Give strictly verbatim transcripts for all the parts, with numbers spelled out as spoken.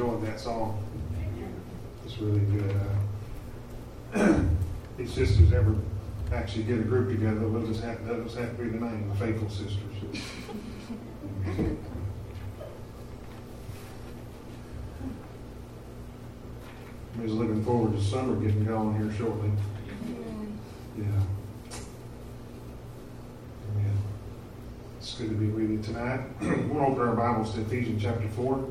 enjoyed that song. It's really good. Uh, if sisters ever actually get a group together, we'll just have, that just have to be the name, the Faithful Sisters. I'm just looking forward to summer getting going here shortly. Yeah. Amen. It's good to be with you tonight. We'll open our Bibles to Ephesians chapter four.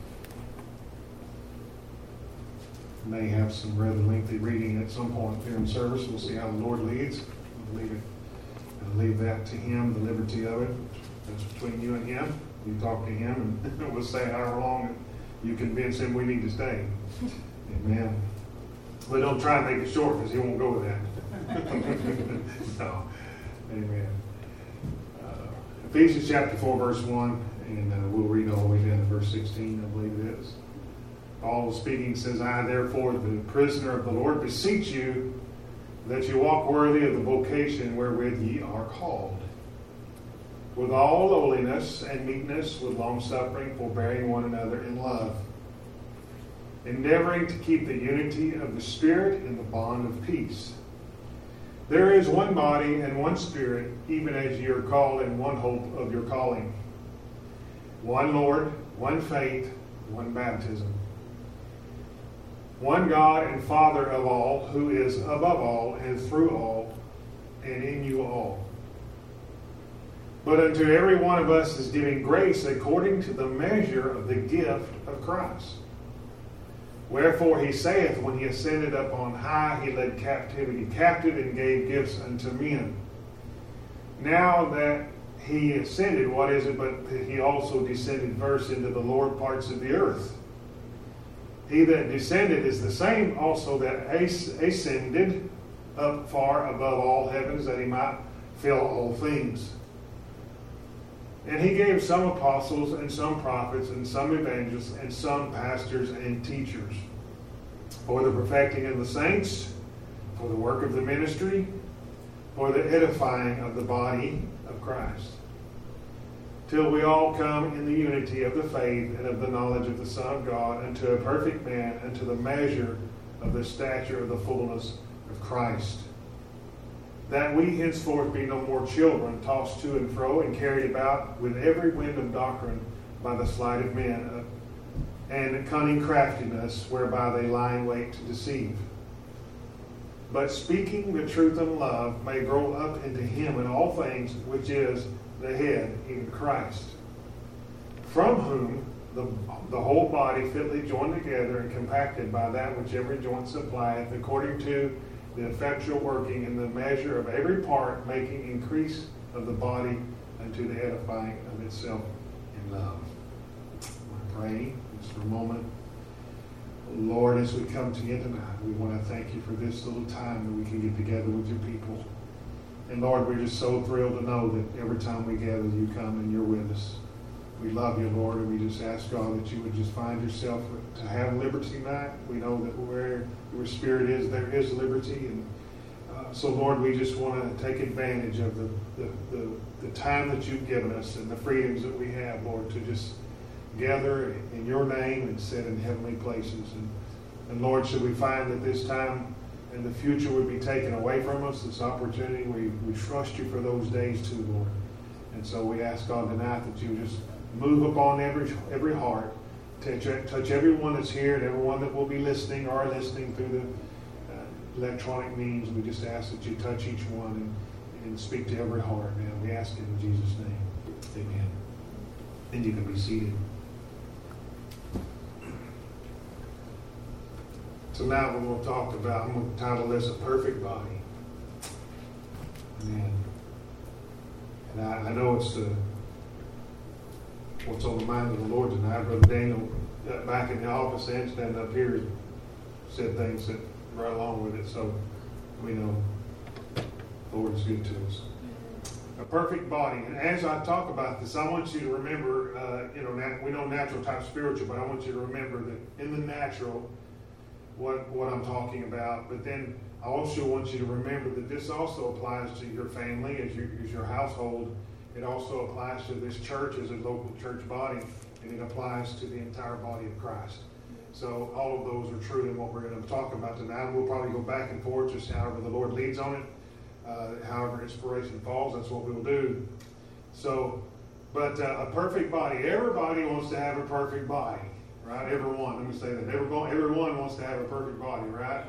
May have some rather lengthy reading at some point during service. We'll see how the Lord leads. We'll leave it. I'll leave that to Him, the liberty of it. That's between you and Him. You talk to Him, and we'll say however long you convince Him we need to stay. Amen. But don't try and make it short because He won't go with that. No. Amen. Uh, Ephesians chapter four, verse one, and uh, we'll read all the way down to verse sixteen, I believe it is. Paul speaking says, I, therefore, the prisoner of the Lord, beseech you that you walk worthy of the vocation wherewith ye are called, with all lowliness and meekness, with longsuffering, forbearing one another in love, endeavoring to keep the unity of the Spirit in the bond of peace. There is one body and one Spirit, even as ye are called in one hope of your calling. One Lord, one faith, one baptism. One God and Father of all, who is above all and through all and in you all. But unto every one of us is given grace according to the measure of the gift of Christ. Wherefore he saith, when he ascended up on high, he led captivity captive and gave gifts unto men. Now that he ascended, what is it but that he also descended first into the lower parts of the earth? He that descended is the same also that ascended up far above all heavens, that he might fill all things. And he gave some apostles, and some prophets, and some evangelists, and some pastors and teachers, for the perfecting of the saints, for the work of the ministry, for the edifying of the body of Christ, till we all come in the unity of the faith and of the knowledge of the Son of God, unto a perfect man, unto the measure of the stature of the fullness of Christ. That we henceforth be no more children, tossed to and fro, and carried about with every wind of doctrine by the sleight of men, and cunning craftiness, whereby they lie in wait to deceive. But speaking the truth in love may grow up into Him in all things, which is the head, even Christ, from whom the, the whole body fitly joined together and compacted by that which every joint supplieth, according to the effectual working in the measure of every part, making increase of the body unto the edifying of itself in love. I pray just for a moment. Lord, as we come to you tonight, we want to thank you for this little time that we can get together with your people. And Lord, we're just so thrilled to know that every time we gather, you come and you're with us. We love you, Lord, and we just ask, God, that you would just find yourself to have liberty tonight. We know that where your Spirit is, there is liberty. And uh, so, Lord, we just want to take advantage of the, the, the, the time that you've given us and the freedoms that we have, Lord, to just gather in your name and sit in heavenly places. And, and Lord, should we find that this time in the future would be taken away from us, this opportunity, we, we trust you for those days too, Lord. And so we ask, God, tonight that you just move upon every every heart, touch, touch everyone that's here and everyone that will be listening or are listening through the uh, electronic means. We just ask that you touch each one and, and speak to every heart, man. We ask it in Jesus' name. Amen. And you can be seated. So now we're going to talk about, I'm going to title this A Perfect Body. Amen. And I, I know it's the what's on the mind of the Lord tonight. Brother Daniel, uh, back in the office and standing up here, said things that right along with it. So we know the Lord is good to us. A perfect body. And as I talk about this, I want you to remember, uh, you know, nat- we know natural type spiritual, but I want you to remember that in the natural, what, what I'm talking about. But then I also want you to remember that this also applies to your family, as your, as your household. It also applies to this church as a local church body, and it applies to the entire body of Christ. So all of those are true in what we're going to talk about tonight. We'll probably go back and forth just however the Lord leads on it. Uh, however inspiration falls, that's what we'll do. So, but uh, a perfect body. Everybody wants to have a perfect body, right? Everyone. Let me say that. Everyone, everyone wants to have a perfect body, right?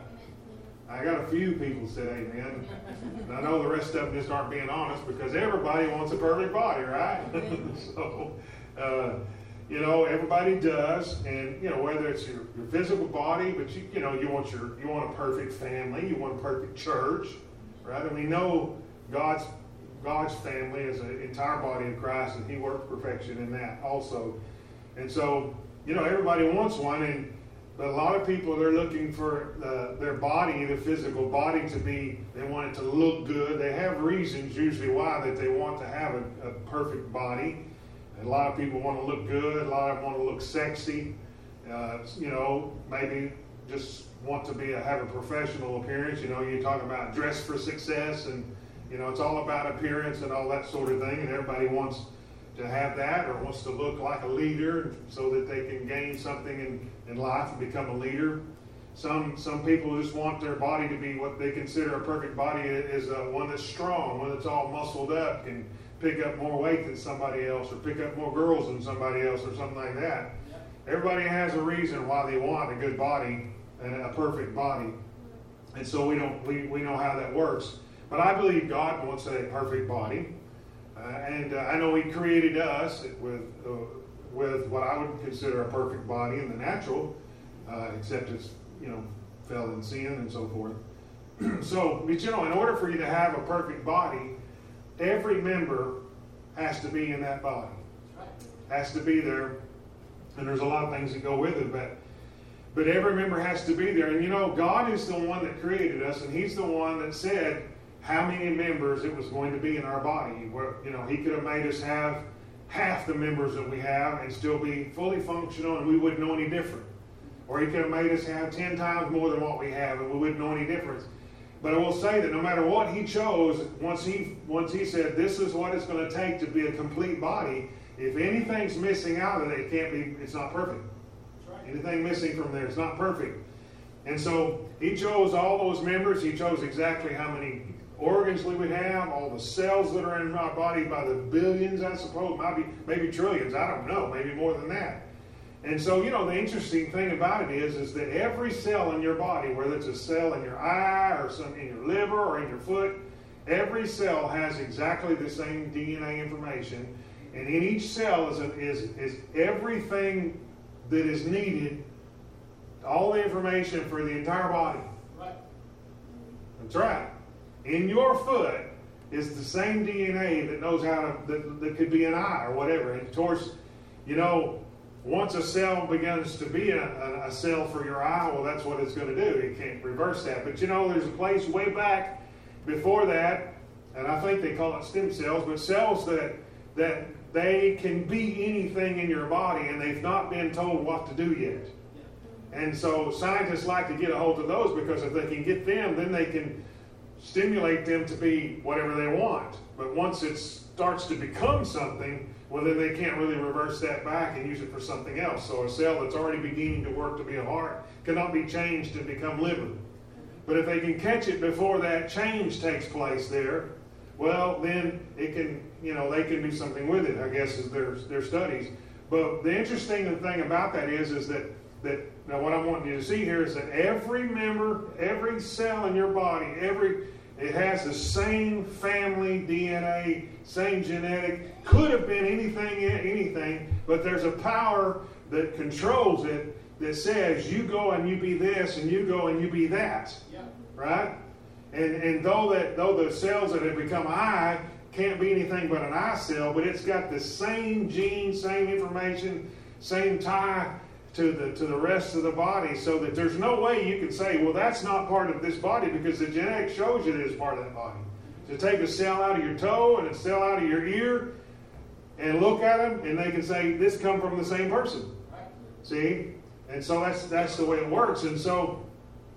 I got a few people said amen. And I know the rest of them just aren't being honest because everybody wants a perfect body, right? so, uh, you know, everybody does, and you know whether it's your, your physical body, but you you know you want your you want a perfect family, you want a perfect church, right? And we know God's God's family is an entire body of Christ, and He works perfection in that also. And so, you know, everybody wants one, and but a lot of people they're looking for uh, their body, their physical body, to be. They want it to look good. They have reasons usually why that they want to have a, a perfect body. And a lot of people want to look good. A lot of them want to look sexy. Uh, you know, maybe just want to be a, have a professional appearance. You know, you talk about dress for success, and you know, it's all about appearance and all that sort of thing. And everybody wants to have that or wants to look like a leader so that they can gain something in, in life and become a leader. Some some people just want their body to be what they consider a perfect body is uh, one that's strong, one that's all muscled up, can pick up more weight than somebody else or pick up more girls than somebody else or something like that. Everybody has a reason why they want a good body and a perfect body. And so we don't we, we know how that works. But I believe God wants a perfect body. Uh, and uh, I know He created us with uh, with what I would consider a perfect body in the natural, uh, except it's, you know, fell in sin and so forth. So, but you know, in order for you to have a perfect body, every member has to be in that body. Has to be there. And there's a lot of things that go with it, but but every member has to be there. And you know, God is the one that created us, and He's the one that said how many members it was going to be in our body. Where, you know, He could have made us have half the members that we have and still be fully functional, and we wouldn't know any different. Or He could have made us have ten times more than what we have, and we wouldn't know any difference. But I will say that no matter what He chose, once He once He said this is what it's going to take to be a complete body, if anything's missing out of it, it can't be. It's not perfect. That's right. Anything missing from there, it's not perfect. And so He chose all those members. He chose exactly how many organs we would have, all the cells that are in our body by the billions, I suppose, maybe maybe trillions. I don't know, maybe more than that. And so, you know, the interesting thing about it is, is that every cell in your body, whether it's a cell in your eye or some in your liver or in your foot, every cell has exactly the same D N A information. And in each cell is, a, is, is everything that is needed, all the information for the entire body. Right. That's right. In your foot is the same D N A that knows how to, that, that could be an eye or whatever. And of course, you know, once a cell begins to be a, a, a cell for your eye, well, that's what it's going to do. It can't reverse that. But you know, there's a place way back before that, and I think they call it stem cells, but cells that that they can be anything in your body, and they've not been told what to do yet. And so scientists like to get a hold of those, because if they can get them, then they can stimulate them to be whatever they want. But once it starts to become something, well, then they can't really reverse that back and use it for something else. So a cell that's already beginning to work to be a heart cannot be changed to become liver. But if they can catch it before that change takes place there, well, then it can, you know, they can do something with it, I guess, is their, their studies. But the interesting thing about that is, is that, that, now what I'm wanting you to see here is that every member, every cell in your body, every, it has the same family D N A, same genetic, could have been anything, anything, but there's a power that controls it that says you go and you be this, and you go and you be that, yeah. Right? And and though that though the cells that have become eye can't be anything but an eye cell, but it's got the same genes, same information, same tie to the to the rest of the body, so that there's no way you can say, well, that's not part of this body, because the genetics shows you that it's part of that body. To take a cell out of your toe and a cell out of your ear and look at them, and they can say this come from the same person. See? And so that's that's the way it works. And so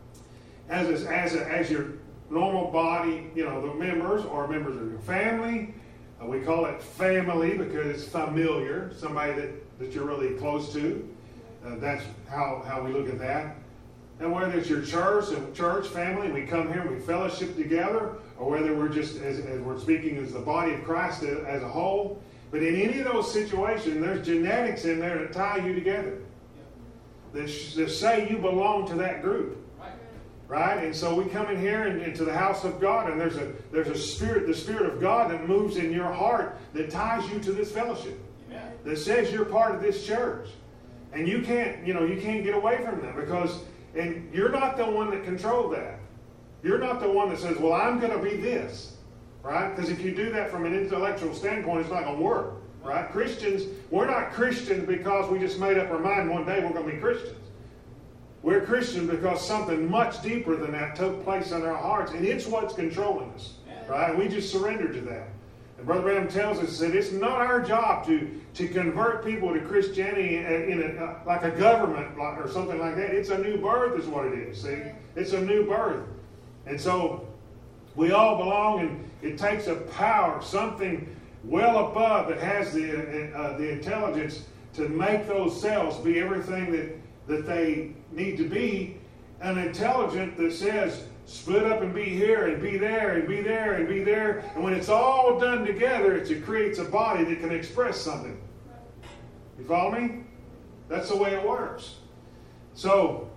as a, as a, as your normal body, you know, the members are members of your family. Uh, we call it family because it's familiar, somebody that, that you're really close to. Uh, that's how, how we look at that. And whether it's your church and church family, we come here and we fellowship together, or whether we're just, as, as we're speaking as the body of Christ as a whole. But in any of those situations, there's genetics in there that tie you together. That, that say you belong to that group. Right? And so we come in here and into the house of God, and there's a there's a spirit, the Spirit of God that moves in your heart that ties you to this fellowship. Amen. That says you're part of this church. And you can't, you know, you can't get away from that, because and you're not the one that controls that. You're not the one that says, well, I'm going to be this. Right? Because if you do that from an intellectual standpoint, it's not going to work. Right? Christians, we're not Christians because we just made up our mind one day we're going to be Christians. We're Christians because something much deeper than that took place in our hearts, and it's what's controlling us, right? And we just surrender to that. And Brother Branham tells us that it's not our job to, to convert people to Christianity in a, like a government or something like that. It's a new birth is what it is, see? It's a new birth. And so we all belong, and it takes a power, something well above that has the, uh, the intelligence to make those cells be everything that that they need to be, an intelligence that says split up and be here and be there and be there and be there. And when it's all done together, it creates a body that can express something. You follow me? That's the way it works. So,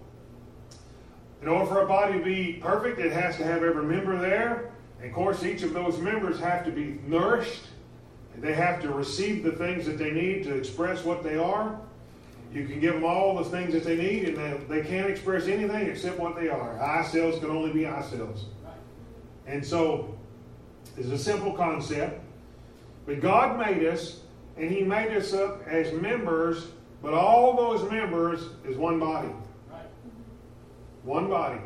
in order for a body to be perfect, it has to have every member there. And of course, each of those members have to be nourished. They have to receive the things that they need to express what they are. You can give them all the things that they need, and they, they can't express anything except what they are. Eye cells can only be eye cells. And so, it's a simple concept. But God made us, and He made us up as members, but all those members is one body. One body.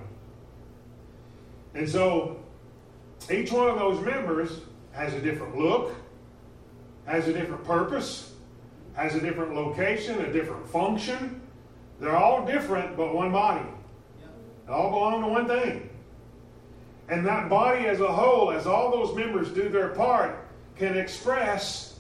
And so, each one of those members has a different look, has a different purpose, has a different location, a different function. They're all different, but one body. They all belong to one thing. And that body as a whole, as all those members do their part, can express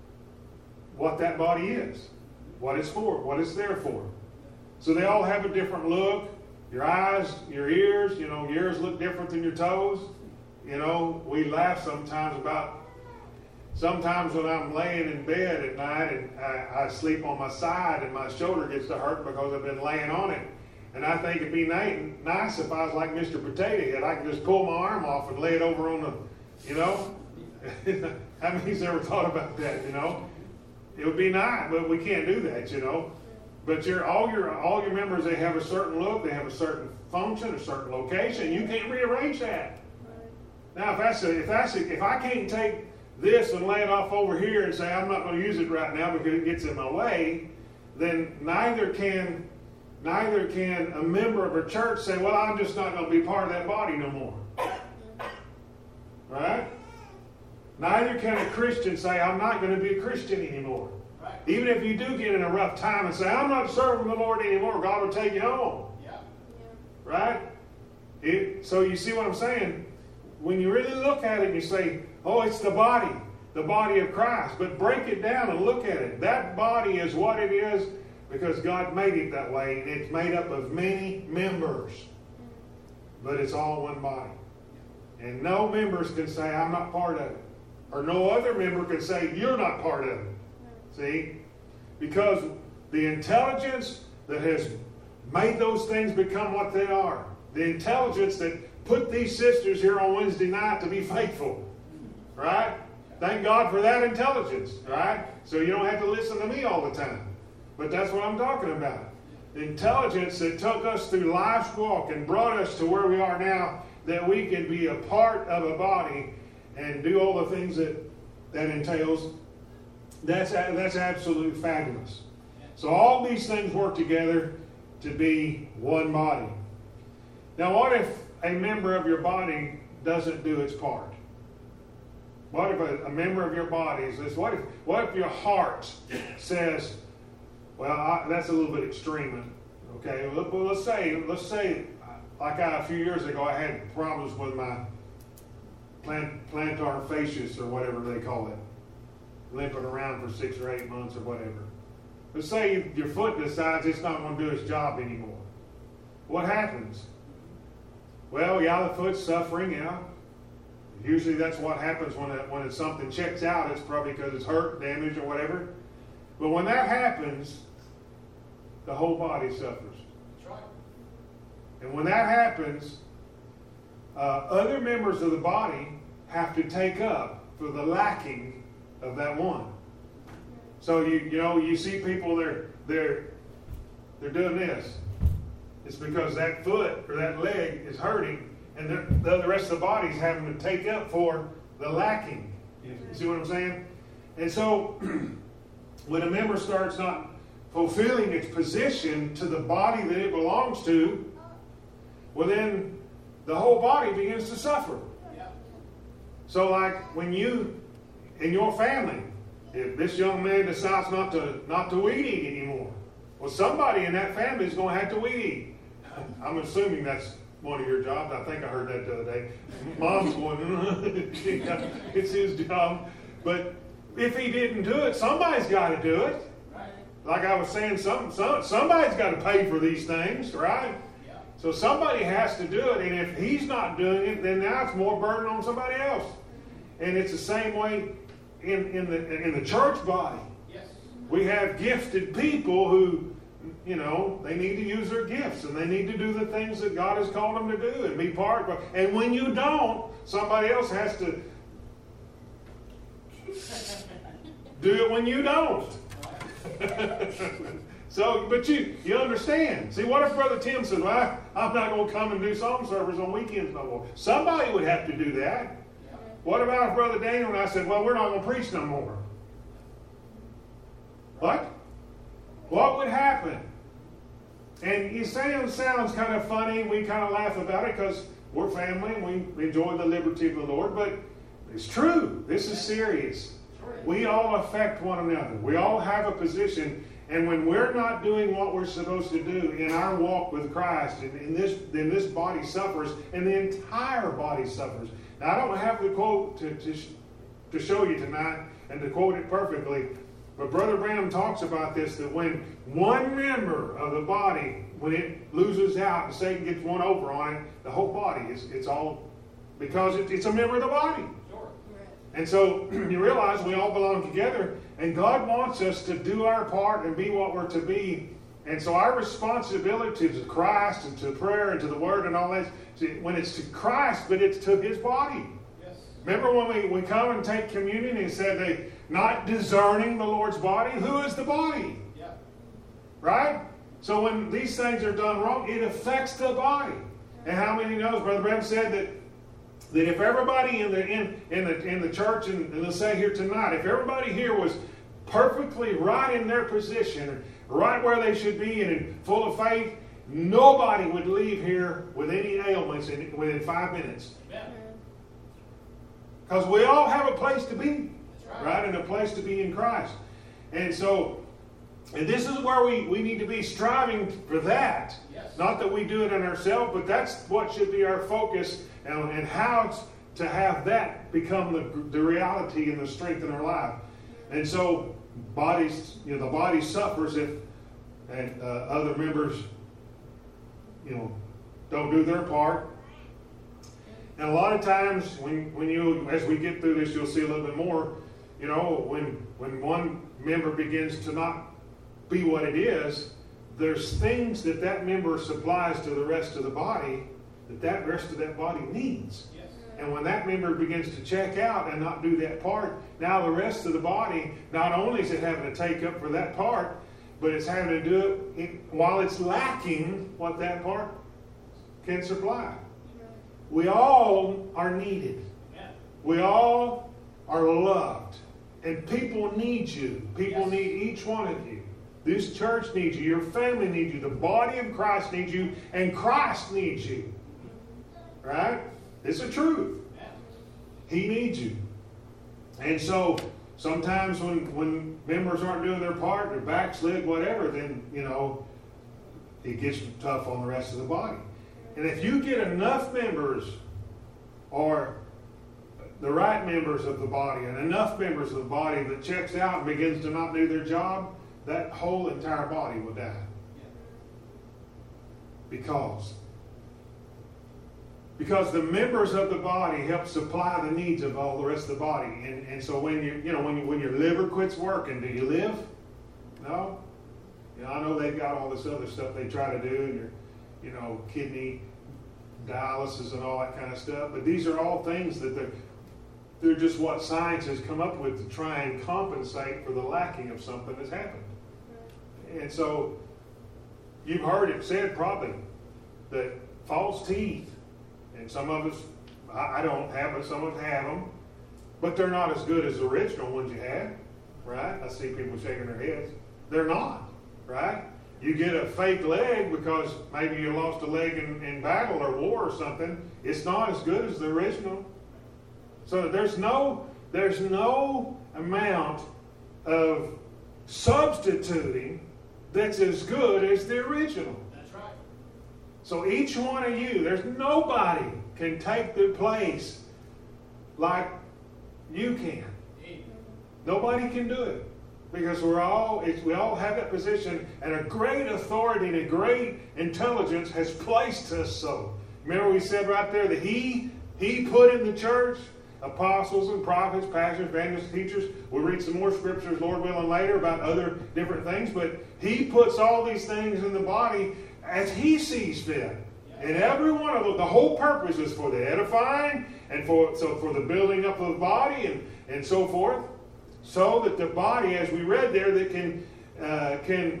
what that body is, what it's for, what it's there for. So they all have a different look. Your eyes, your ears, you know, your ears look different than your toes. You know, we laugh sometimes about Sometimes when I'm laying in bed at night and I, I sleep on my side and my shoulder gets to hurt because I've been laying on it. And I think it'd be nice if I was like Mister Potato Head. I could just pull my arm off and lay it over on the, you know. How many's ever thought about that, you know? It would be nice, but we can't do that, you know. But your all your all your members, they have a certain look, they have a certain function, a certain location. You can't rearrange that. Now, if that's a, if that's a, if I can't take this and lay it off over here and say I'm not going to use it right now because it gets in my way, then neither can neither can a member of a church say, well, I'm just not going to be part of that body no more. Right? Neither can a Christian say, I'm not going to be a Christian anymore. Right. Even if you do get in a rough time and say, I'm not serving the Lord anymore, God will take you home. Yeah. Yeah. Right? It, so you see what I'm saying? When you really look at it and you say, oh, it's the body, the body of Christ. But break it down and look at it. That body is what it is because God made it that way. And it's made up of many members. But it's all one body. And no members can say, I'm not part of it. Or no other member can say, you're not part of it. See? Because the intelligence that has made those things become what they are. The intelligence that put these sisters here on Wednesday night to be faithful. Right? Thank God for that intelligence. Right? So you don't have to listen to me all the time. But that's what I'm talking about. The intelligence that took us through life's walk and brought us to where we are now, that we can be a part of a body and do all the things that that entails. That's, that's absolutely fabulous. So all these things work together to be one body. Now what if a member of your body doesn't do its part? What if a, a member of your body is this? What if, what if your heart says, well, I, that's a little bit extreme. Okay, well, let's say, let's say, like I, a few years ago, I had problems with my plant, plantar fasciitis or whatever they call it, limping around for six or eight months or whatever. let's say your foot decides it's not going to do its job anymore. What happens? Well, yeah, the foot's suffering, yeah. Usually that's what happens when it, when it's something checks out. It's probably because it's hurt, damaged, or whatever. But when that happens, the whole body suffers. That's right. And when that happens, uh, other members of the body have to take up for the lacking of that one. So you you know you see people they're they're they're doing this. It's because that foot or that leg is hurting, and the, the rest of the body is having to take up for the lacking. You see what I'm saying? And so when a member starts not fulfilling its position to the body that it belongs to, well then the whole body begins to suffer. Yeah. So like when you, in your family, if this young man decides not to not to weed eat anymore, well somebody in that family is going to have to weed eat. I'm assuming that's one of your jobs. I think I heard that the other day. Mom's going, it's his job. But if he didn't do it, somebody's got to do it. Right. Like I was saying, some, some, somebody's got to pay for these things, right? Yeah. So somebody has to do it. And if he's not doing it, then now it's more burden on somebody else. And it's the same way in, in, the, in the church body. Yes. We have gifted people who, you know, they need to use their gifts and they need to do the things that God has called them to do and be part of it. And when you don't, somebody else has to do it when you don't. So, but you you understand. See, what if Brother Tim said, well, I'm not going to come and do psalm service on weekends no more? Somebody would have to do that. What about if Brother Daniel and I said, well, we're not going to preach no more? What? What would happen? And you say it sounds kind of funny, and we kind of laugh about it because we're family and we enjoy the liberty of the Lord, but it's true. This is serious. We all affect one another. We all have a position, and when we're not doing what we're supposed to do in our walk with Christ, and in this, then this body suffers, and the entire body suffers. Now, I don't have the quote to, to, to show you tonight and to quote it perfectly, but Brother Branham talks about this, that when one member of the body, when it loses out and Satan gets one over on it, the whole body, is it's all, because it, it's a member of the body. Sure. And so you realize we all belong together, and God wants us to do our part and be what we're to be. And so our responsibility to Christ and to prayer and to the Word and all that, see, when it's to Christ, but it's to His body. Yes. Remember when we, we come and take communion, He said they not discerning the Lord's body? Who is the body? Yeah. Right? So when these things are done wrong, it affects the body. And how many knows? Brother Branham said that that if everybody in the in, in the in the church, and, and let's say here tonight, if everybody here was perfectly right in their position, right where they should be, and full of faith, nobody would leave here with any ailments in, within five minutes. Because we all have a place to be, right. right, and a place to be in Christ. And so, and this is where we, we need to be striving for that. Yes. Not that we do it in ourselves, but that's what should be our focus, and, and how to have that become the, the reality and the strength in our life. And so, bodies, you know, the body suffers if and uh, other members, you know, don't do their part. And a lot of times, when when you, as we get through this, you'll see a little bit more. You know, when when one member begins to not be what it is, there's things that that member supplies to the rest of the body that that rest of that body needs. Yes. And when that member begins to check out and not do that part, now the rest of the body, not only is it having to take up for that part, but it's having to do it while it's lacking what that part can supply. We all are needed. Yeah. We all are loved. And people need you. People Yes. need each one of you. This church needs you. Your family needs you. The body of Christ needs you. And Christ needs you. Right? It's the truth. Yeah. He needs you. And so sometimes when, when members aren't doing their part, they're backslid, whatever, then, you know, it gets tough on the rest of the body. And if you get enough members, or the right members of the body, and enough members of the body that checks out and begins to not do their job, that whole entire body will die. Because because the members of the body help supply the needs of all the rest of the body. And, and so when you you know when you, when your liver quits working, do you live? No. You know, I know they've got all this other stuff they try to do, and your you know kidney dialysis and all that kind of stuff. But these are all things that they're they're just what science has come up with to try and compensate for the lacking of something that's happened. And so you've heard it said probably that false teeth, and some of us, I don't have, but some of us have them, but they're not as good as the original ones you had, right? I see people shaking their heads. They're not, right? You get a fake leg because maybe you lost a leg in, in battle or war or something. It's not as good as the original. So there's no, there's no amount of substituting that's as good as the original. That's right. So each one of you, there's nobody can take the place like you can. Nobody can do it. Because we're all, it's, we all have that position, and a great authority and a great intelligence has placed us so. Remember we said right there that He, He put in the church apostles and prophets, pastors, evangelists, teachers. We'll read some more scriptures, Lord willing, later about other different things. But He puts all these things in the body as He sees fit. And every one of them, the whole purpose is for the edifying and for so for the building up of the body and, and so forth. So that the body, as we read there, that can uh, can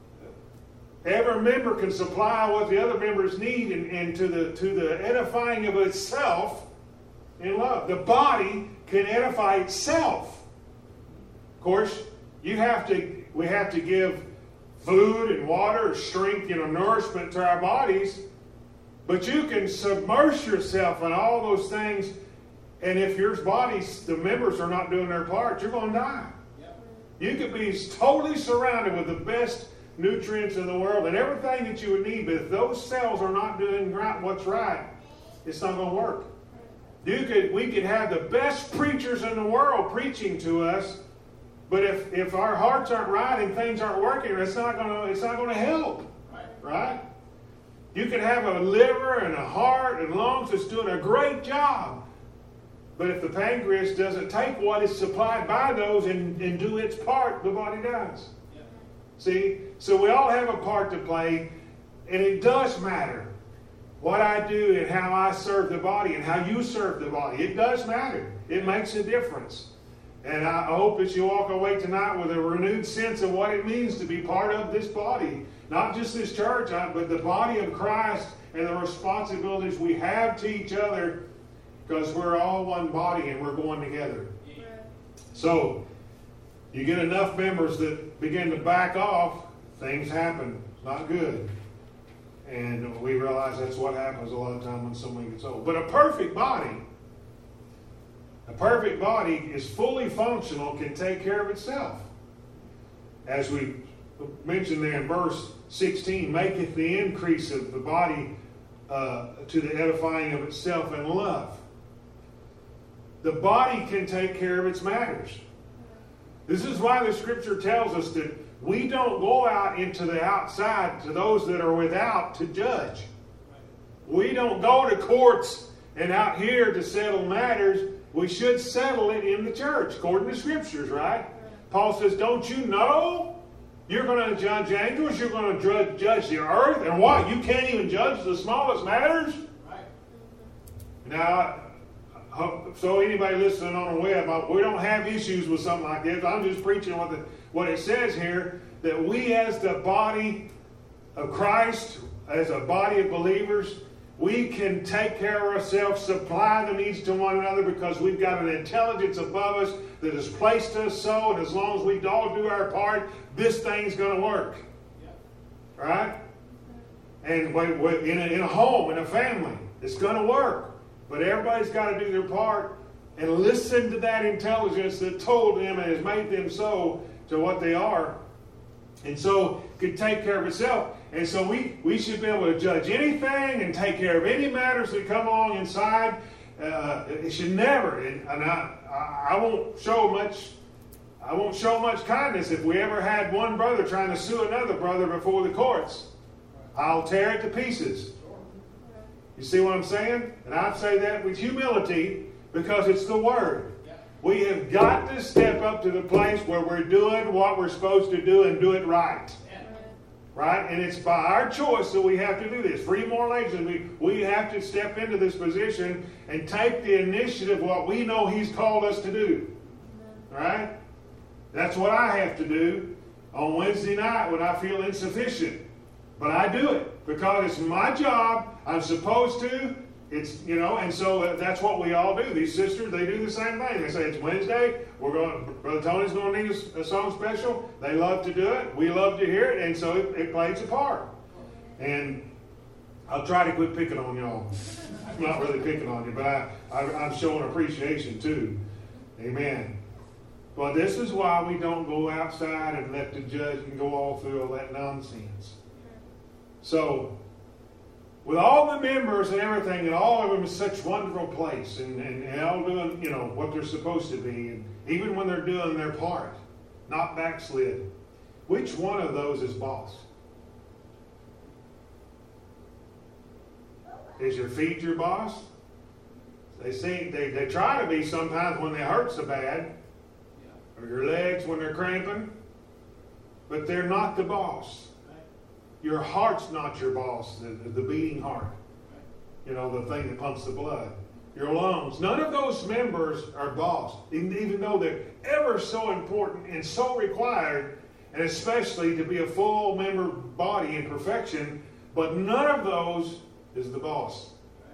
every member can supply what the other members need, and, and to the to the edifying of itself in love. The body can edify itself. Of course, you have to. We have to give food and water, strength, you know, nourishment to our bodies. But you can submerge yourself in all those things. And if your body's, the members are not doing their part, you're going to die. Yep. You could be totally surrounded with the best nutrients in the world and everything that you would need, but if those cells are not doing right, what's right, it's not going to work. You could, we could have the best preachers in the world preaching to us, but if, if our hearts aren't right and things aren't working, it's not going to, it's not going to help. Right? Right? You can have a liver and a heart and lungs that's doing a great job. But if the pancreas doesn't take what is supplied by those and, and do its part, the body dies. Yeah. See? So we all have a part to play, and it does matter what I do and how I serve the body and how you serve the body. It does matter. It makes a difference. And I hope that you walk away tonight with a renewed sense of what it means to be part of this body. Not just this church, but the body of Christ and the responsibilities we have to each other, because we're all one body and we're going together. Yeah. So, you get enough members that begin to back off, things happen. Not good. And we realize that's what happens a lot of time when someone gets old. But a perfect body, a perfect body is fully functional, can take care of itself. As we mentioned there in verse sixteen, maketh the increase of the body uh, to the edifying of itself in love. The body can take care of its matters. This is why the scripture tells us that we don't go out into the outside to those that are without to judge. We don't go to courts and out here to settle matters. We should settle it in the church, according to scriptures, right? Paul says, don't you know you're going to judge angels? You're going to judge the earth? And what? You can't even judge the smallest matters? Right. Now, so anybody listening on the web, we don't have issues with something like this. I'm just preaching what, the, what it says here, that we as the body of Christ, as a body of believers, we can take care of ourselves, supply the needs to one another, because we've got an intelligence above us that has placed us so, and as long as we all do our part, this thing's going to work. Yeah. Right? And in a, in a home, in a family, it's going to work. But everybody's got to do their part and listen to that intelligence that told them and has made them so to what they are. And so could take care of itself. And so we, we should be able to judge anything and take care of any matters that come along inside. Uh, it should never, and, and I, I won't show much I won't show much kindness if we ever had one brother trying to sue another brother before the courts. I'll tear it to pieces. You see what I'm saying? And I say that with humility because it's the Word. We have got to step up to the place where we're doing what we're supposed to do and do it right. Right? And it's by our choice that we have to do this. Free moral agents, we, we have to step into this position and take the initiative, what we know He's called us to do. Right? That's what I have to do on Wednesday night when I feel insufficient. But I do it because it's my job. I'm supposed to. It's, you know, and so that's what we all do. These sisters, they do the same thing. They say, it's Wednesday. We're going, Brother Tony's going to need a, a song special. They love to do it. We love to hear it. And so it, it plays a part. And I'll try to quit picking on y'all. I'm not really picking on you, but I, I, I'm showing appreciation too. Amen. But this is why we don't go outside and let the judge and go all through all that nonsense. So, with all the members and everything, and all of them in such wonderful place, and, and, and all doing, you know, what they're supposed to be, and even when they're doing their part, not backslid, which one of those is boss? Is your feet your boss? They seem, they, they try to be sometimes when they hurt so bad, or your legs when they're cramping, but they're not the boss. Your heart's not your boss, the, the beating heart. You know, the thing that pumps the blood. Your lungs. None of those members are boss, even, even though they're ever so important and so required, and especially to be a full member body in perfection, but none of those is the boss.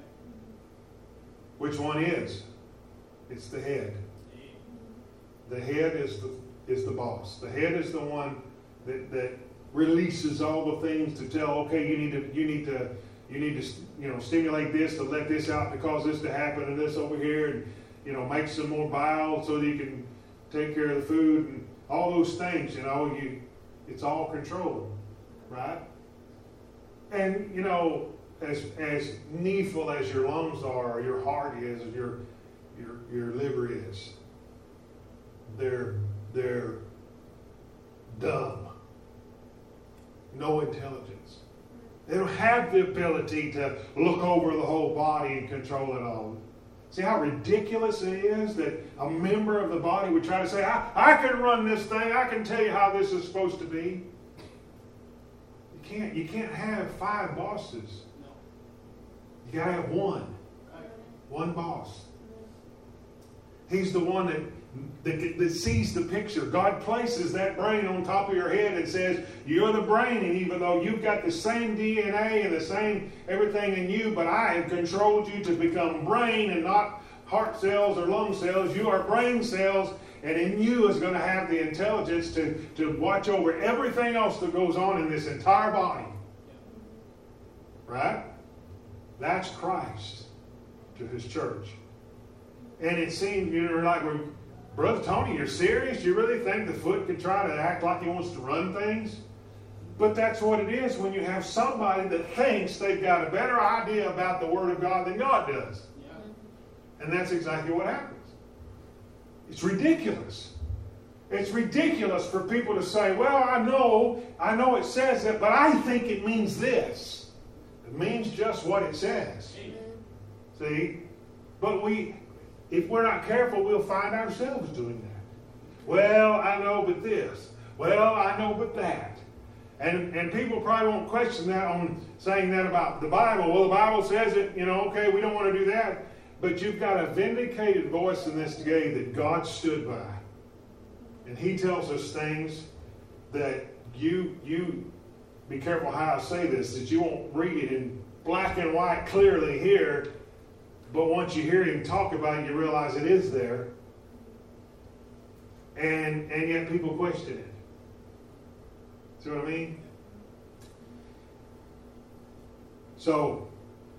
Which one is? It's the head. The head is the is the boss. The head is the one that, that releases all the things to tell, okay, you need to you need to you need to you know stimulate this to let this out to cause this to happen and this over here, and you know make some more bile so that you can take care of the food and all those things. You know, you it's all controlled, right? And you know, as as needful as your lungs are, or your heart is, or your your your liver is, they're they're dumb. No intelligence. They don't have the ability to look over the whole body and control it all. See how ridiculous it is that a member of the body would try to say, I, I can run this thing. I can tell you how this is supposed to be. You can't, you can't have five bosses. You got to have one. One boss. He's the one that That, that sees the picture. God places that brain on top of your head and says, you're the brain, and even though you've got the same D N A and the same everything in you, but I have controlled you to become brain and not heart cells or lung cells. You are brain cells, and in you is going to have the intelligence to, to watch over everything else that goes on in this entire body. Right? That's Christ to His church. And it seems, you know, like we're Brother Tony, you're serious? You really think the foot could try to act like he wants to run things? But that's what it is when you have somebody that thinks they've got a better idea about the Word of God than God does. Yeah. And that's exactly what happens. It's ridiculous. It's ridiculous for people to say, well, I know, I know it says that, but I think it means this. It means just what it says. See? But we... If we're not careful, we'll find ourselves doing that. Well, I know but this. Well, I know but that. And and people probably won't question that on saying that about the Bible. Well, the Bible says it, you know, okay, we don't want to do that. But you've got a vindicated voice in this day that God stood by. And He tells us things that you, you be careful how I say this, that you won't read it in black and white clearly here. But once you hear Him talk about it, you realize it is there. And and yet people question it. See what I mean? So,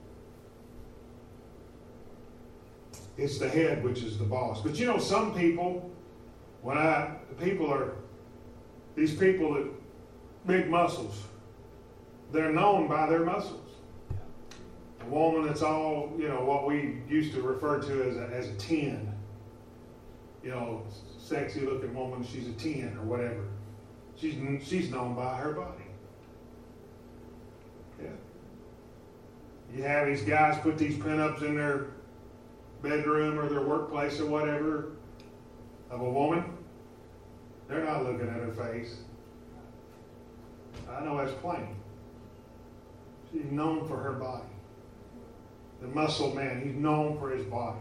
it's the head which is the boss. But you know, some people, when I, people are, these people that, big muscles, they're known by their muscles. A woman that's all, you know, what we used to refer to as a, as a ten. You know, sexy looking woman, she's a ten or whatever. She's, she's known by her body. Yeah. You have these guys put these pinups in their bedroom or their workplace or whatever of a woman. They're not looking at her face. I know that's plain. She's known for her body. The muscle man, he's known for his body.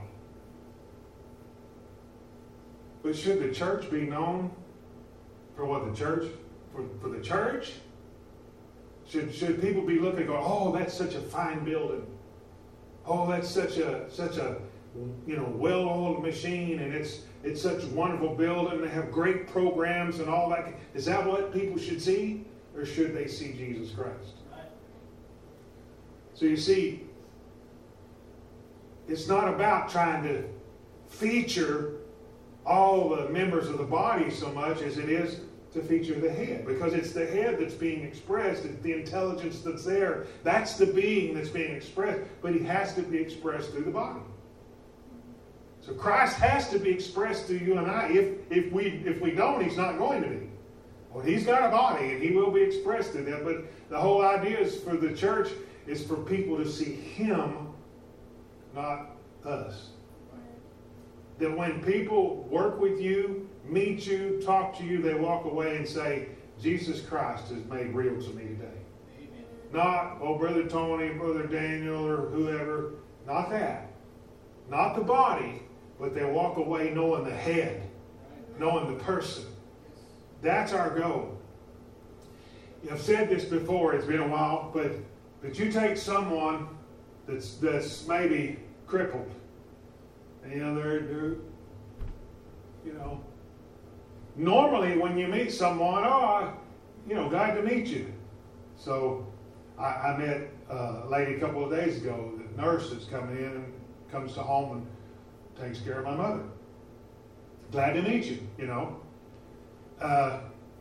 But should the church be known for what the church, for, for the church? Should should people be looking and go, oh, that's such a fine building. Oh, that's such a such a you know well-oiled machine, and it's it's such a wonderful building. They have great programs and all that. Is that what people should see, or should they see Jesus Christ? So you see, it's not about trying to feature all the members of the body so much as it is to feature the head, because it's the head that's being expressed. It's the intelligence that's there. That's the being that's being expressed, but he has to be expressed through the body. So Christ has to be expressed through you and I. If if we if we don't, he's not going to be. Well, he's got a body, and he will be expressed through that. But the whole idea is for the church is for people to see him, not us. That when people work with you, meet you, talk to you, they walk away and say, Jesus Christ is made real to me today. Amen. Not, oh, Brother Tony, Brother Daniel, or whoever. Not that. Not the body, but they walk away knowing the head, knowing the person. That's our goal. I've said this before, it's been a while, but, but you take someone that's, that's maybe crippled. You know, they're, they're, you know, normally when you meet someone, oh, you know, glad to meet you. So I, I met a lady a couple of days ago, the nurse that's coming in and comes to home and takes care of my mother. Glad to meet you, you know. Uh,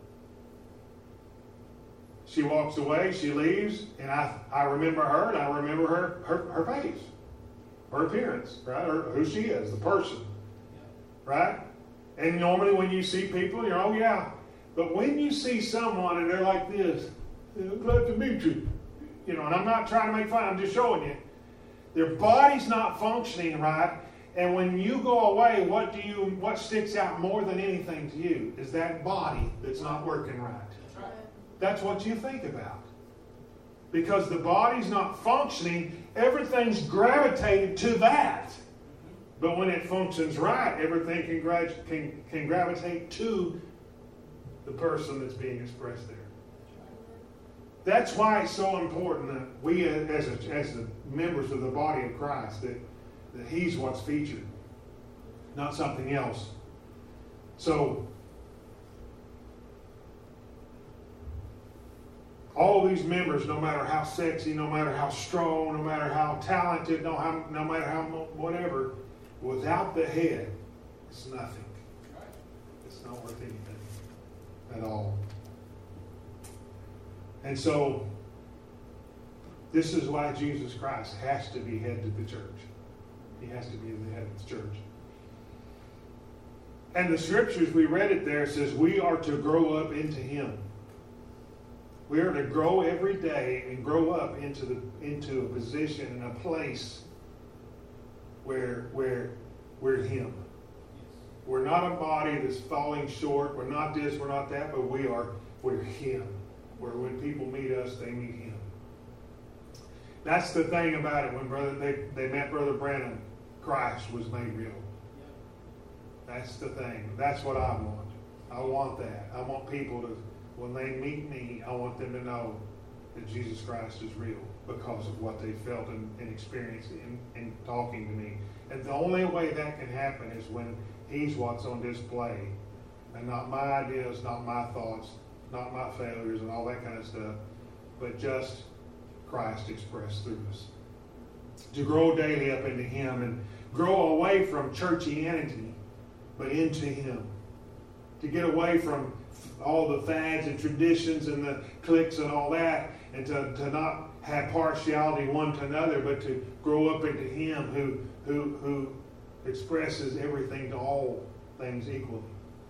she walks away, she leaves, and I, I remember her, and I remember her, her, her face. Her appearance, right? Or who she is, the person. Right? And normally when you see people, you're, oh yeah. But when you see someone and they're like this, glad to meet you. You know, and I'm not trying to make fun, I'm just showing you. Their body's not functioning right. And when you go away, what do you what sticks out more than anything to you is that body that's not working right. That's right. That's what you think about. Because the body's not functioning, everything's gravitated to that. But when it functions right, everything can, gra- can, can gravitate to the person that's being expressed there. That's why it's so important that we as, a, as the members of the body of Christ, that, that he's what's featured, not something else. So, all these members, no matter how sexy, no matter how strong, no matter how talented, no, how, no matter how whatever, without the head, it's nothing. It's not worth anything at all. And so, this is why Jesus Christ has to be head to the church. He has to be the head of the church. And the scriptures, we read it there, says we are to grow up into him. We are to grow every day and grow up into the into a position and a place where where we're him. We're not a body that's falling short. We're not this, we're not that, but we are we're him. Where when people meet us, they meet him. That's the thing about it. When brother they, they met Brother Branham, Christ was made real. That's the thing. That's what I want. I want that. I want people to, when they meet me, I want them to know that Jesus Christ is real because of what they felt and, and experienced in, in talking to me. And the only way that can happen is when he's what's on display and not my ideas, not my thoughts, not my failures and all that kind of stuff, but just Christ expressed through us. To grow daily up into him and grow away from churchianity, but into him. To get away from all the fads and traditions and the cliques and all that, and to, to not have partiality one to another, but to grow up into him who, who, who expresses everything to all things equally.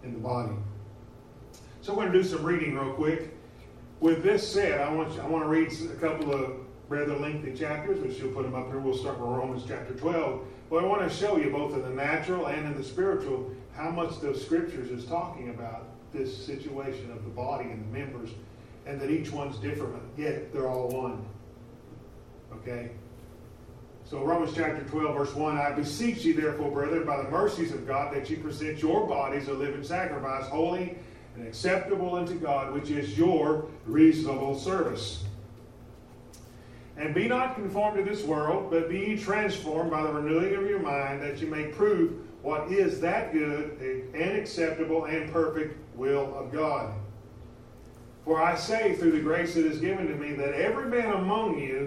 in the body. So I'm going to do some reading real quick. With this said, I want you, I want to read a couple of rather lengthy chapters, which you'll put them up here. We'll start with Romans chapter twelve. But I want to show you both in the natural and in the spiritual how much the Scriptures is talking about this situation of the body and the members, and that each one's different, yet they're all one. Okay? So Romans chapter twelve, verse one, I beseech you therefore, brethren, by the mercies of God, that you present your bodies a living sacrifice, holy and acceptable unto God, which is your reasonable service. And be not conformed to this world, but be ye transformed by the renewing of your mind, that you may prove what is that good and acceptable and perfect will of God. For I say, through the grace that is given to me, that every man among you,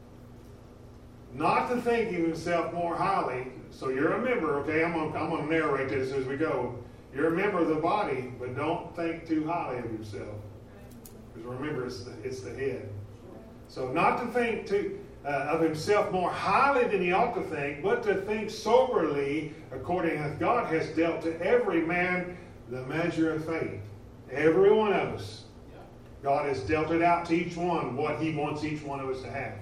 not to think of himself more highly. So you're a member, okay? I'm going I'm to narrate this as we go. You're a member of the body, but don't think too highly of yourself. Because remember, it's the, it's the head. So not to think too, uh, of himself more highly than he ought to think, but to think soberly, according as God has dealt to every man the measure of faith. Every one of us. God has dealt it out to each one, what he wants each one of us to have.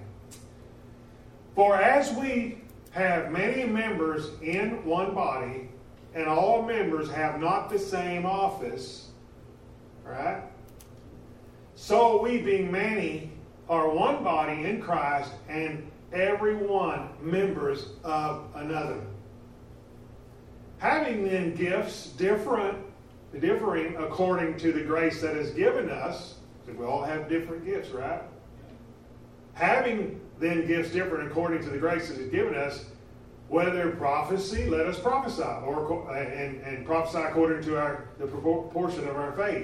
For as we have many members in one body, and all members have not the same office, right? So we, being many, are one body in Christ, and every one members of another. Having then gifts different, differing according to the grace that is given us. So we all have different gifts, right? Having then gifts different according to the grace that is given us, whether prophecy, let us prophesy, or and, and prophesy according to our the proportion of our faith.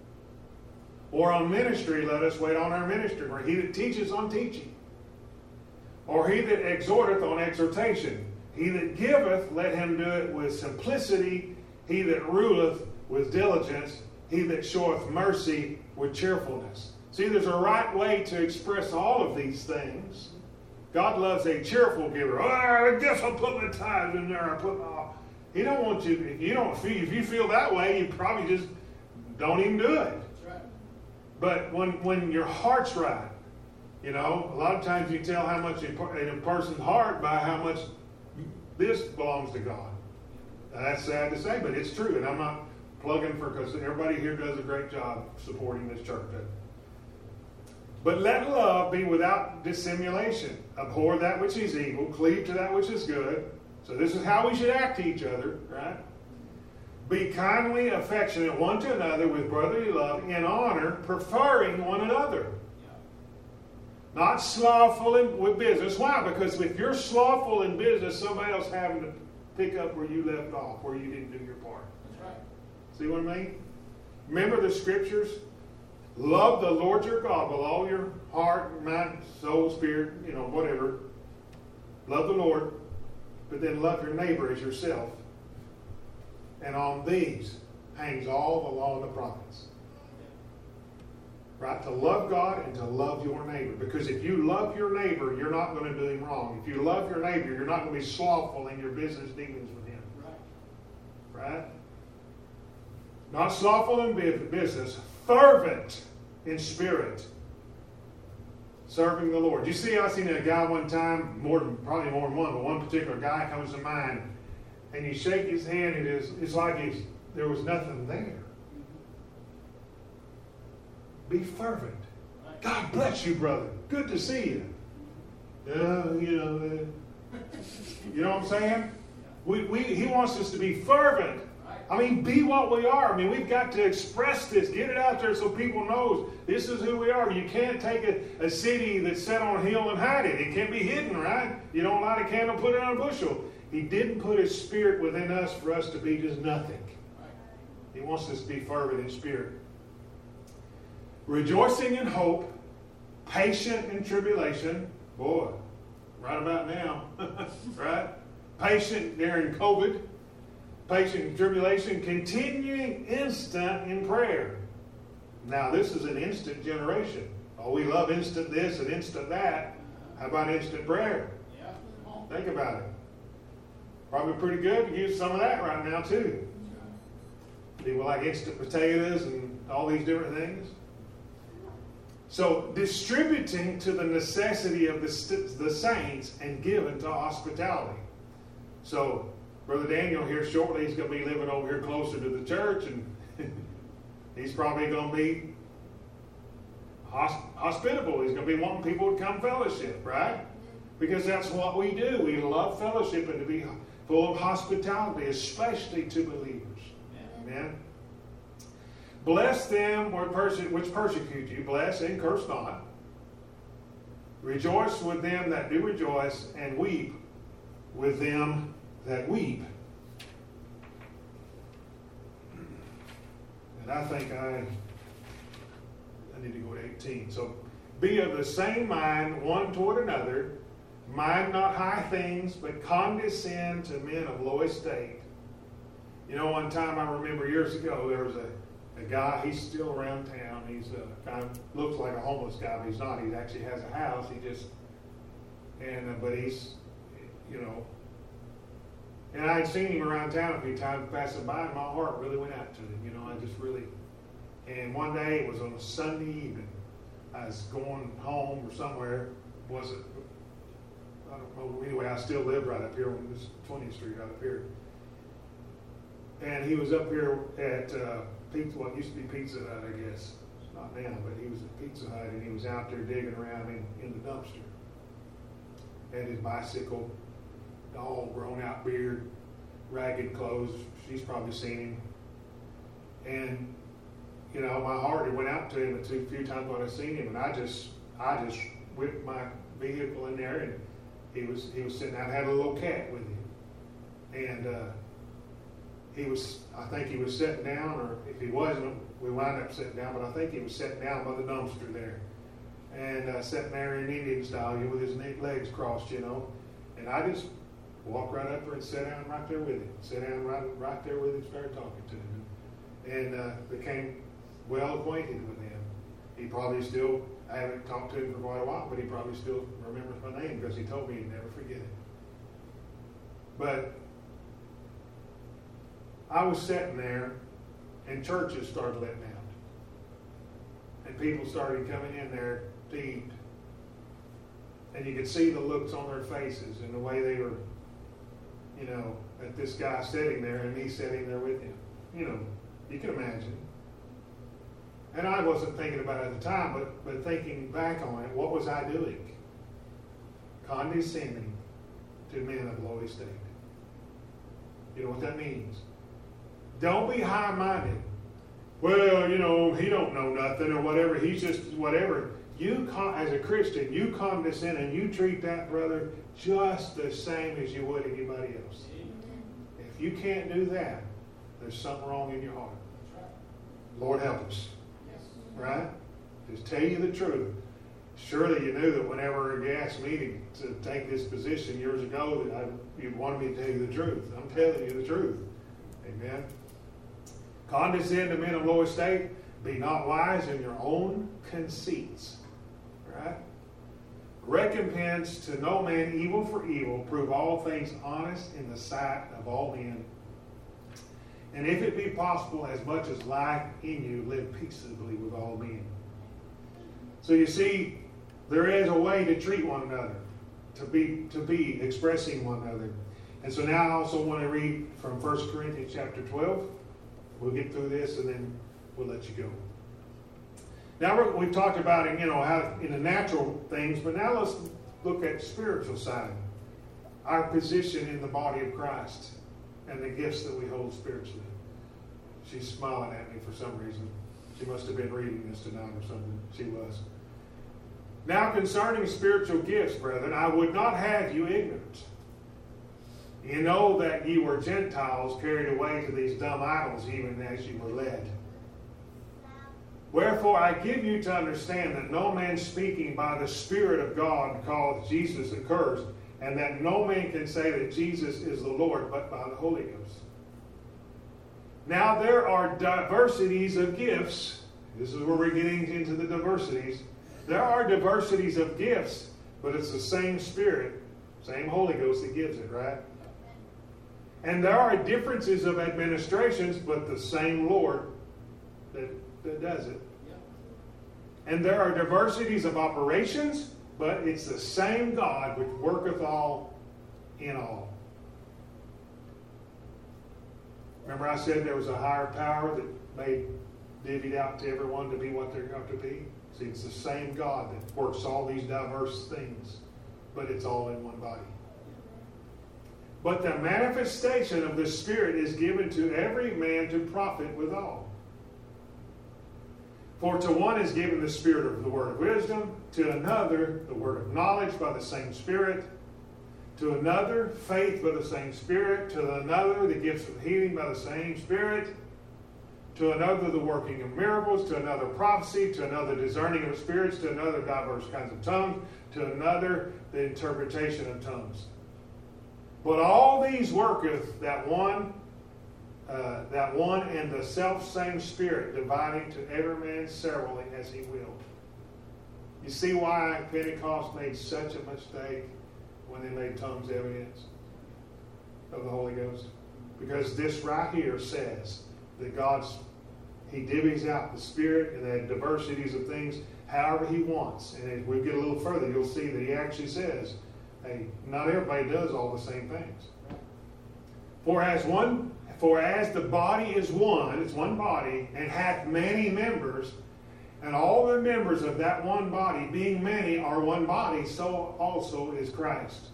Or on ministry, let us wait on our ministry. Or he that teacheth on teaching. Or he that exhorteth on exhortation. He that giveth, let him do it with simplicity. He that ruleth with diligence. He that showeth mercy with cheerfulness. See, there's a right way to express all of these things. God loves a cheerful giver. Oh, I guess I'll put my tithes in there. I put my... He don't want you... If you don't feel, if you feel that way, you probably just don't even do it. But when, when your heart's right, you know, a lot of times you tell how much in a person's heart by how much this belongs to God. Now, that's sad to say, but it's true. And I'm not plugging for, because everybody here does a great job supporting this church. But let love be without dissimulation. Abhor that which is evil. Cleave to that which is good. So this is how we should act to each other, right? Be kindly affectionate one to another with brotherly love, in honor, preferring one another. Yeah. Not slothful in, with business. Why? Because if you're slothful in business, somebody else having to pick up where you left off, where you didn't do your part. That's right. See what I mean? Remember the scriptures? Love the Lord your God with all your heart, mind, soul, spirit, you know, whatever. Love the Lord, but then love your neighbor as yourself. And on these hangs all the law and the prophets. Right? To love God and to love your neighbor. Because if you love your neighbor, you're not going to do him wrong. If you love your neighbor, you're not going to be slothful in your business dealings with him. Right? Right? Not slothful in business, fervent in spirit, serving the Lord. You see, I seen a guy one time, more than probably more than one, but one particular guy comes to mind. And you shake his hand, and it's, it's like he's, there was nothing there. Be fervent. God bless you, brother. Good to see you. Uh, you know, uh, you know what I'm saying? We, we, he wants us to be fervent. I mean, be what we are. I mean, we've got to express this. Get it out there so people know this is who we are. You can't take a, a city that's set on a hill and hide it. It can't be hidden, right? You don't light a candle, put it on a bushel. He didn't put his spirit within us for us to be just nothing. He wants us to be fervent in spirit. Rejoicing in hope, patient in tribulation. Boy, right about now, right? Patient during COVID. Patient in tribulation, continuing instant in prayer. Now, this is an instant generation. Oh, we love instant this and instant that. How about instant prayer? Yeah. Think about it. Probably pretty good to use some of that right now, too. People like instant potatoes and all these different things. So, distributing to the necessity of the, the saints and given to hospitality. So, Brother Daniel here shortly, he's going to be living over here closer to the church, and he's probably going to be hospitable. He's going to be wanting people to come fellowship, right? Because that's what we do. We love fellowship and to be full of hospitality, especially to believers. Amen. Bless them which persecute you. Bless and curse not. Rejoice with them that do rejoice, and weep with them that weep. And I think I, I need to go to eighteen. So, be of the same mind one toward another. Mind not high things, but condescend to men of low estate. You know, one time I remember years ago, there was a, a guy, he's still around town. He's a, kind of looks like a homeless guy, but he's not. He actually has a house. He just, and uh, but he's, you know, and I'd seen him around town a few times passing by, and my heart really went out to him. You know, I just really, and one day, it was on a Sunday evening. I was going home or somewhere. Was it? I don't know. Anyway, I still live right up here on this twentieth Street right up here. And he was up here at uh, Pizza, what used to be Pizza Hut, I guess. It's not now, but he was at Pizza Hut, and he was out there digging around in, in the dumpster. Had his bicycle, all grown out beard, ragged clothes. She's probably seen him. And, you know, my heart, it went out to him a few times when I seen him, and I just, I just whipped my vehicle in there, and he was, he was sitting out, had a little cat with him. And, uh, He was, I think he was sitting down, or if he wasn't, we wound up sitting down, but I think he was sitting down by the dumpster there. And uh, sitting there in Indian style, you know, with his legs crossed, you know. And I just walked right up there and sat down right there with him. Sat down right, right there with him, started talking to him. And uh, became well acquainted with him. He probably still, I haven't talked to him for quite a while, but he probably still remembers my name because he told me he'd never forget it. But I was sitting there, and churches started letting out. And people started coming in there to eat. And you could see the looks on their faces and the way they were, you know, at this guy sitting there, and me sitting there with him. You know, you can imagine. And I wasn't thinking about it at the time, but, but thinking back on it, what was I doing? Condescending to men of low estate. You know what that means? Don't be high-minded. Well, you know, he don't know nothing or whatever. He's just whatever. You, as a Christian, you condescend and you treat that brother just the same as you would anybody else. If you can't do that, there's something wrong in your heart. Lord help us. Right? Just tell you the truth. Surely you knew that whenever you asked me to, to take this position years ago, that I, you wanted me to tell you the truth. I'm telling you the truth. Amen. Condescend to men of low estate. Be not wise in your own conceits. Right? Recompense to no man evil for evil. Prove all things honest in the sight of all men. And if it be possible, as much as life in you, live peaceably with all men. So you see, there is a way to treat one another, to be to be expressing one another. And so now I also want to read from First Corinthians chapter twelve. We'll get through this and then we'll let you go. Now we're, we've talked about, you know, how in the natural things, but now let's look at the spiritual side. Our position in the body of Christ and the gifts that we hold spiritually. She's smiling at me for some reason. She must have been reading this tonight or something. She was. Now concerning spiritual gifts, brethren, I would not have you ignorant. You know that ye were Gentiles carried away to these dumb idols, even as ye were led. Wherefore I give you to understand that no man speaking by the Spirit of God calleth Jesus accursed, and that no man can say that Jesus is the Lord but by the Holy Ghost. Now there are diversities of gifts. This is where we're getting into the diversities. There are diversities of gifts, but it's the same Spirit, same Holy Ghost that gives it, right? And there are differences of administrations, but the same Lord that, that does it. And there are diversities of operations, but it's the same God which worketh all in all. Remember I said there was a higher power that made divvied out to everyone to be what they're going to be? See, it's the same God that works all these diverse things, but it's all in one body. But the manifestation of the Spirit is given to every man to profit withal. For to one is given the Spirit of the word of wisdom, to another the word of knowledge by the same Spirit, to another faith by the same Spirit, to another the gifts of healing by the same Spirit, to another the working of miracles, to another prophecy, to another discerning of spirits, to another diverse kinds of tongues, to another the interpretation of tongues. But all these worketh that one, uh, that one and the self same Spirit, dividing to every man severally as he will. You see why Pentecost made such a mistake when they made tongues evidence of the Holy Ghost? Because this right here says that God's, He divvies out the Spirit and the diversities of things however He wants. And if we get a little further, you'll see that He actually says, hey, not everybody does all the same things. For as one, for as the body is one, it's one body, and hath many members, and all the members of that one body, being many, are one body, so also is Christ.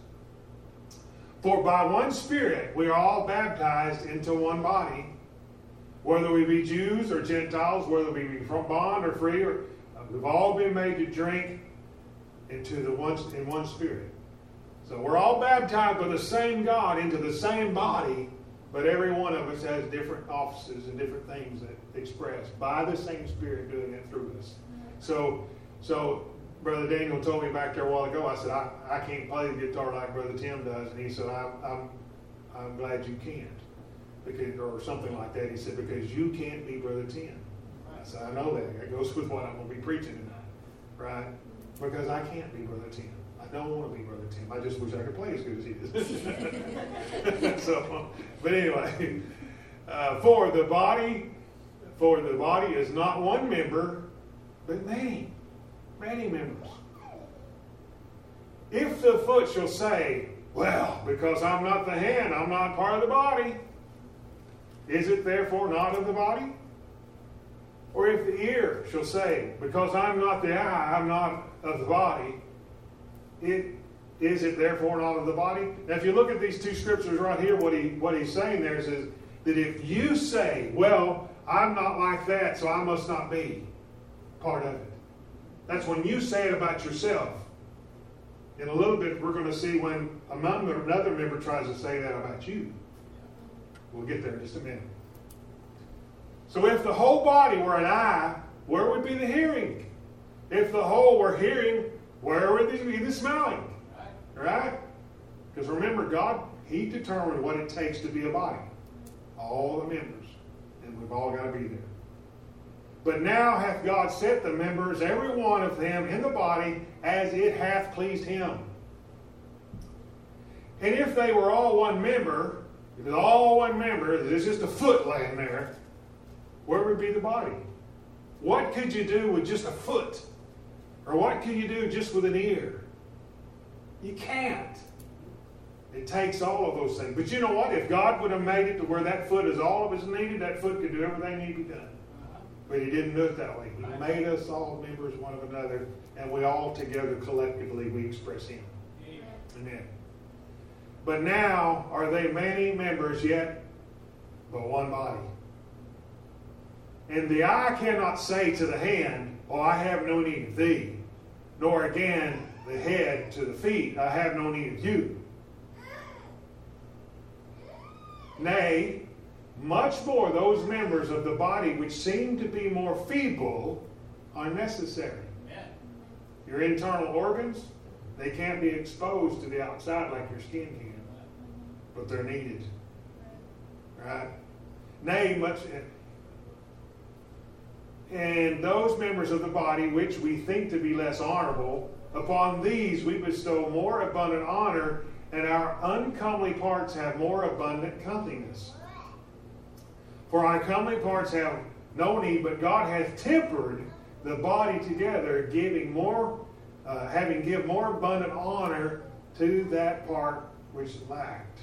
For by one Spirit we are all baptized into one body, whether we be Jews or Gentiles, whether we be from bond or free, or uh, we've all been made to drink into the one in one Spirit. So we're all baptized by the same God into the same body, but every one of us has different offices and different things that express by the same Spirit doing it through us. So, so Brother Daniel told me back there a while ago. I said I, I can't play the guitar like Brother Tim does, and he said I, I'm I'm glad you can't, because or something like that. He said because you can't be Brother Tim. I said I know that. That goes with what I'm going to be preaching tonight, right? Because I can't be Brother Tim. I don't want to be Brother Tim. I just wish I could play as good as he does. so, but anyway, uh, for the body, for the body is not one member, but many, many members. If the foot shall say, well, because I'm not the hand, I'm not part of the body, is it therefore not of the body? Or if the ear shall say, because I'm not the eye, I'm not of the body, it is it therefore not of the body? Now, if you look at these two scriptures right here, what he what he's saying there is, is that if you say, well, I'm not like that, so I must not be part of it. That's when you say it about yourself. In a little bit, we're going to see when another member tries to say that about you. We'll get there in just a minute. So if the whole body were an eye, where would be the hearing? If the whole were hearing, where would be the smelling? Right? Because remember, God, He determined what it takes to be a body. All the members. And we've all got to be there. But now hath God set the members, every one of them, in the body, as it hath pleased Him. And if they were all one member, if it's all one member, there's just a foot laying there, where would be the body? What could you do with just a foot? Or what can you do just with an ear? You can't. It takes all of those things. But you know what? If God would have made it to where that foot is all of us needed, that foot could do everything need to be done. But He didn't do it that way. He made us all members one of another, and we all together collectively we express Him. Amen. But now are they many members, yet but one body. And the eye cannot say to the hand, oh, I have no need of thee. Nor again the head to the feet, I have no need of you. Nay, much more those members of the body which seem to be more feeble are necessary. Amen. Your internal organs, they can't be exposed to the outside like your skin can, but they're needed. Right? Nay, much... And those members of the body which we think to be less honorable, upon these we bestow more abundant honor, and our uncomely parts have more abundant comeliness. For our comely parts have no need, but God hath tempered the body together, giving more, uh, having give more abundant honor to that part which lacked,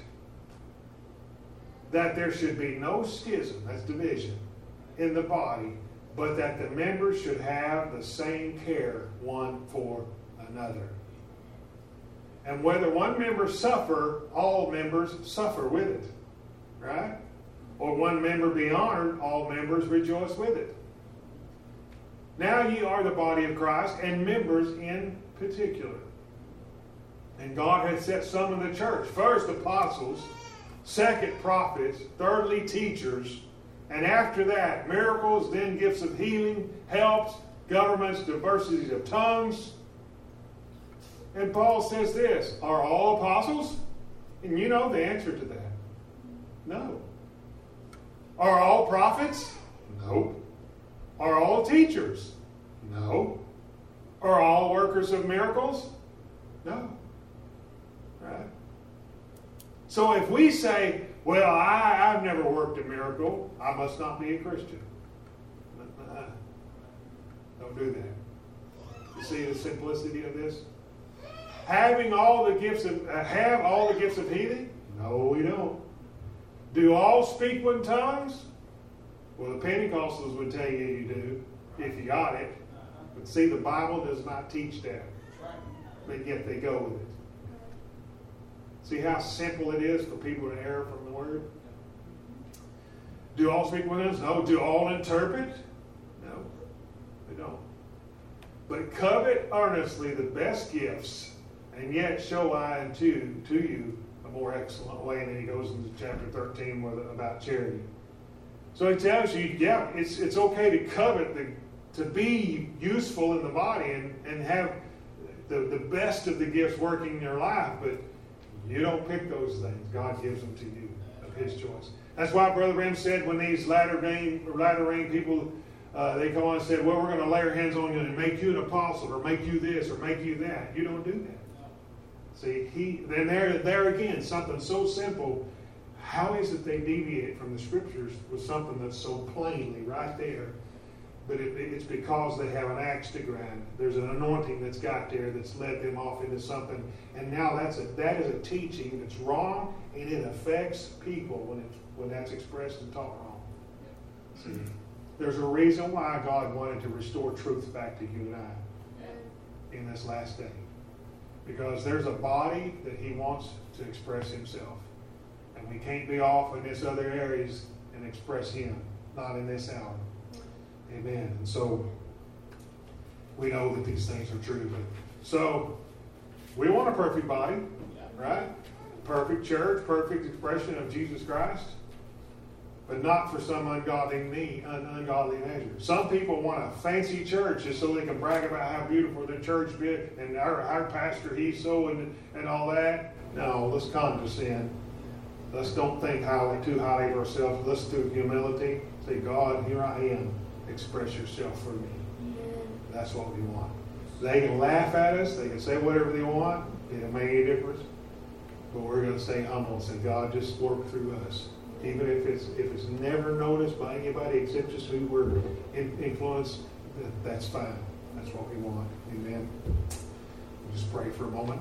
that there should be no schism, that's division, in the body, but that the members should have the same care one for another. And whether one member suffer, all members suffer with it. Right? Or one member be honored, all members rejoice with it. Now ye are the body of Christ, and members in particular. And God hath set some in the church. First, apostles. Second, prophets. Thirdly, teachers. And after that, miracles, then gifts of healing, helps, governments, diversities of tongues. And Paul says this, are all apostles? And you know the answer to that. No. Are all prophets? No. Are all teachers? No. Are all workers of miracles? No. Right? So if we say, well, I, I've never worked a miracle, I must not be a Christian. Uh-uh. Don't do that. You see the simplicity of this? Having all the gifts of, uh, have all the gifts of healing? No, we don't. Do all speak with tongues? Well, the Pentecostals would tell you you do, if you got it. But see, the Bible does not teach that. But yet they go with it. See how simple it is for people to err from the Word? Do all speak with tongues? No. Do all interpret? No, they don't. But covet earnestly the best gifts, and yet show I unto to you a more excellent way. And then he goes into chapter thirteen with, about charity. So he tells you, yeah, it's it's okay to covet, the, to be useful in the body and, and have the, the best of the gifts working in your life, but you don't pick those things. God gives them to you of His choice. That's why Brother Rim said when these latter rain, latter rain people, uh, they come on and said, well, we're going to lay our hands on you and make you an apostle or make you this or make you that. You don't do that. See, he then there, there again, something so simple. How is it they deviate from the Scriptures with something that's so plainly right there? But it, it's because they have an axe to grind. There's an anointing that's got there that's led them off into something. And now that's a, that is a teaching that's wrong, and it affects people when, it's, when that's expressed and taught wrong. See, there's a reason why God wanted to restore truth back to you and I in this last day. Because there's a body that He wants to express Himself. And we can't be off in this other areas and express Him, not in this hour. Amen. And so we know that these things are true. But so we want a perfect body, right? Perfect church, perfect expression of Jesus Christ, but not for some ungodly me, un- ungodly measure. Some people want a fancy church just so they can brag about how beautiful their church is and our, our pastor, he's so and, and all that. No, let's condescend. Let's don't think highly, too highly of ourselves. Let's do humility. Say, God, here I am. Express yourself for me. Amen. That's what we want. They can laugh at us. They can say whatever they want. It don't make any difference. But we're going to stay humble and say, God, just work through us. Even if it's if it's never noticed by anybody except just who we're in, influenced, that's fine. That's what we want. Amen. We'll just pray for a moment.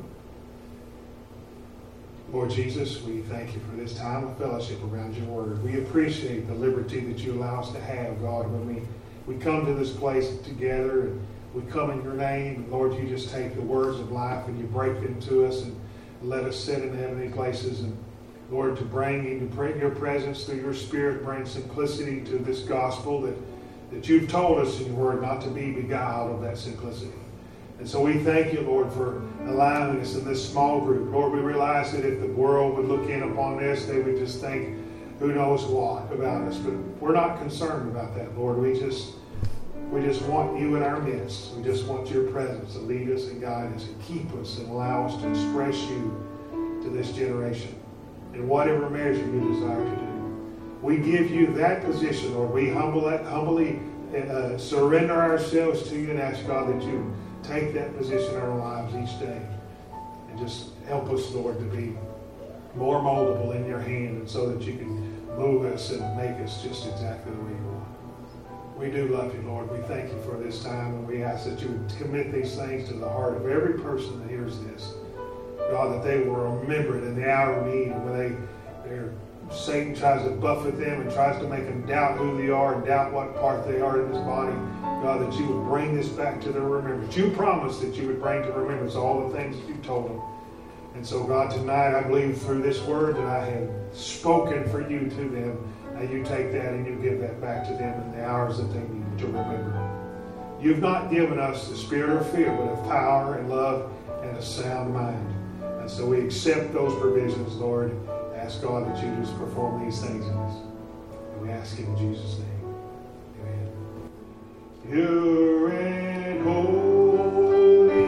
Lord Jesus, we thank you for this time of fellowship around your word. We appreciate the liberty that you allow us to have, God, when we, we come to this place together and we come in your name. And Lord, you just take the words of life and you break them to us and let us sit in heavenly places. And Lord, to bring into your presence through your Spirit, bring simplicity to this gospel that, that you've told us in your word not to be beguiled of that simplicity. And so we thank you, Lord, for allowing us in this small group. Lord, we realize that if the world would look in upon this, they would just think, who knows what about us. But we're not concerned about that, Lord. We just we just want you in our midst. We just want your presence to lead us and guide us and keep us and allow us to express you to this generation in whatever measure you desire to do. We give you that position, Lord. We humble, humbly uh, surrender ourselves to you and ask, God, that you take that position in our lives each day. And And just help us, Lord, to be more moldable in your hand, and so that you can move us and make us just exactly the way you want. We do love you, Lord. We thank you for this time, and we ask that you would commit these things to the heart of every person that hears this. God, that they will remember it in the hour of need, when they, they're, Satan tries to buffet them and tries to make them doubt who they are and doubt what part they are in this body. God, that you would bring this back to their remembrance. You promised that you would bring to remembrance all the things that you told them. And so, God, tonight I believe through this word that I have spoken for you to them. Now you take that and you give that back to them in the hours that they need to remember. You've not given us the spirit of fear, but of power and love and a sound mind. And so we accept those provisions, Lord. Ask God that you just perform these things in us. And we ask it in Jesus' name. Amen. Pure and holy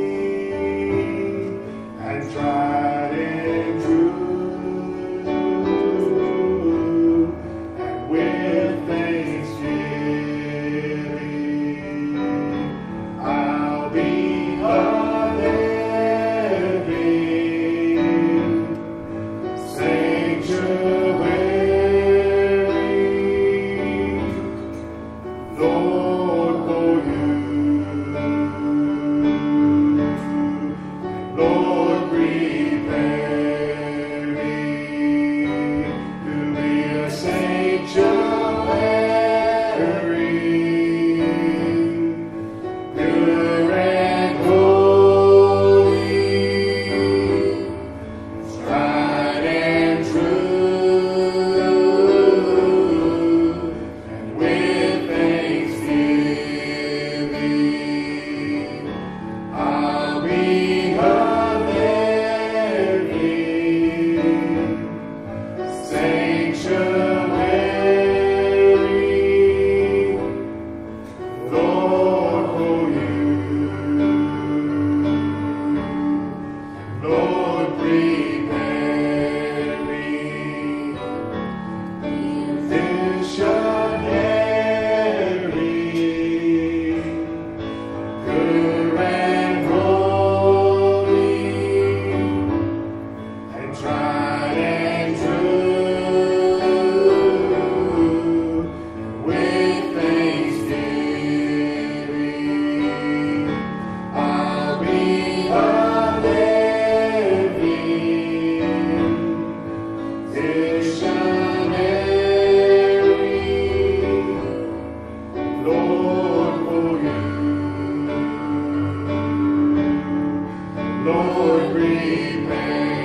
and tried and true, and with thanksgiving I'll be a living sanctuary, Lord, for you. Lord, prepare me to be a sanctuary, pure and holy, tried and true, and with thanksgiving I'll be a living sanctuary, Lord, for you. Lord, prepare me missionary, pure and holy, and tried and true, with thanksgiving I'll be a living missionary, Lord, for you. Lord, prepare